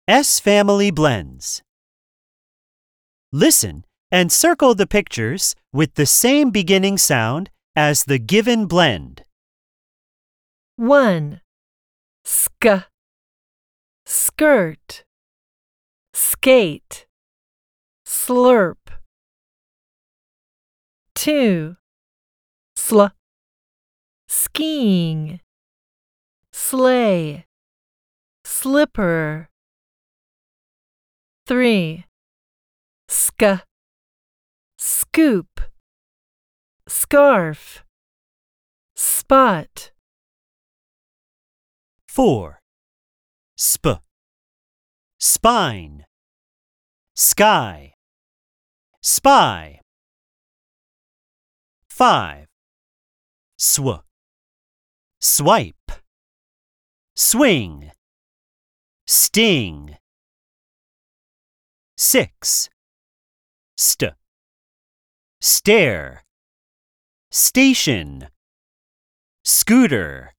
S Family Blends. Listen and circle the pictures with the same beginning sound as the given blend. 1. Sk, skirt, skate, slurp. 2. Sl, skiing, sleigh, slipper. 3. Sk, scoop, scarf, spot. 4. Sp, spine, sky, spy. 5. Sw, swipe, swing, sting. 6. St, stare, station, scooter.